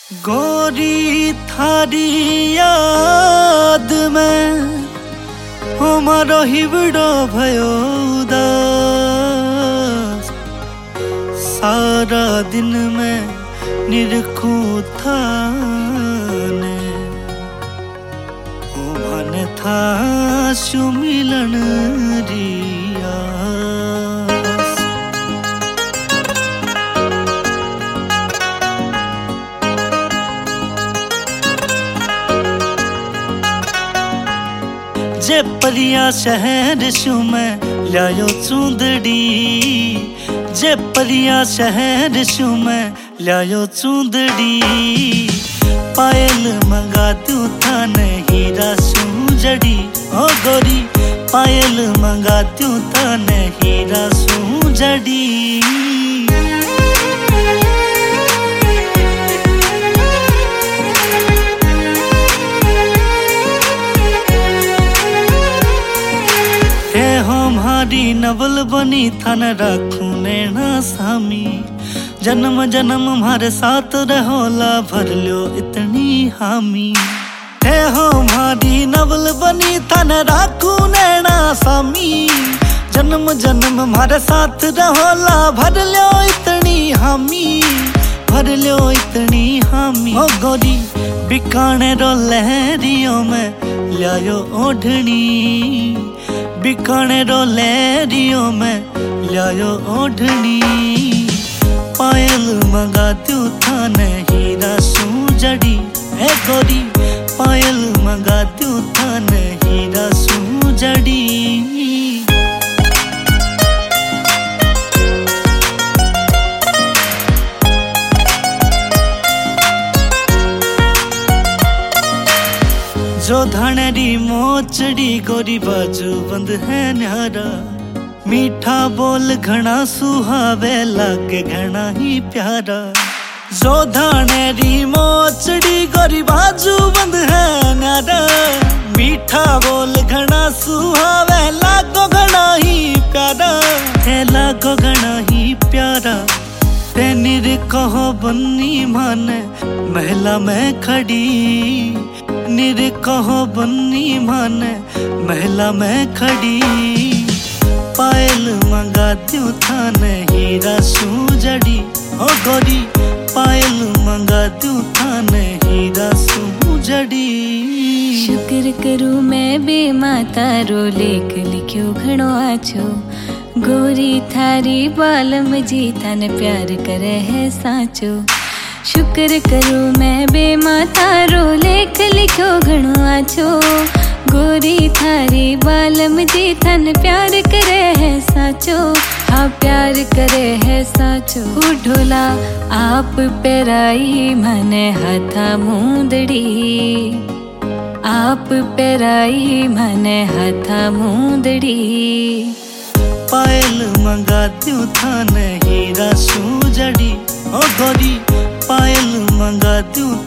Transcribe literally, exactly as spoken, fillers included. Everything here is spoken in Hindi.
गोरी थारी याद में हमारो हिवड़ो भयो उदास। सारा दिन में निरखू थाने मन था शु मिलन रिया। जे परिया शहर शू मैं लायो चूंदड़ी, जे परिया शहर शू मैं लायो चूंदड़ी। पायल मंगा दू थाने हीरा शू जड़ी, ओ गोरी पायल मंगा दू थाने हीरा शू जड़ी। हमारी नवल बनी थान राखू नैना सामी। जन्म जन्म हमारे साथ रहोला भर लो इतनी हामी। है हमारी नवल बनी थान राखू नैना सामी। जन्म जन्म हमारे साथ रहोला भर लो इतनी हामी, भर लो इतनी हामी। ओ गोरी बिकाने रो लहरियों में लायो ओढ़नी, बिकाने रो लहरियों में लायो ओढ़नी। पायल मंगा दू थाने हीरा शू जड़ी, ए गोरी पायल मंगा दू थाने हीरा शू जड़ी। जो धानेरी मोचड़ी गोरी बाजू बंद है न्यारा। मीठा बोल घना सुहावे लागे घना ही प्यारा। जो धानेरी मोचड़ी गोरी बाजू बंद है न्यारा। मीठा बोल घना सुहावे लागो घना ही प्यारा, है लागो घना ही प्यारा। तेनिर कहो बन्नी माने महला में खड़ी, निर कहो बन्नी माने महला में खड़ी। पायल मंगा दू थाने हीरा शू जड़ी, ओ गोरी पायल मंगा दू थाने हीरा शू जड़ी। शुक्र करूं मैं बे माता रो लेख लिख्यो घणो आछो। गोरी थारी बालम जी थाने प्यार करे है साचो। शुक्र करूं मैं बे माता रो लेख लिखो घणो आछो। गोरी थारी बालम जी थन प्यार करे है साचो। हाँ प्यार करे है साचो। ढोला आप पेराई मने हाथा मुंदड़ी, आप पेराई मने हाथा मुंदड़ी। पायल मंगा दू थाने हीरा शू जड़ी, ओ गोरी पायल मंगा दू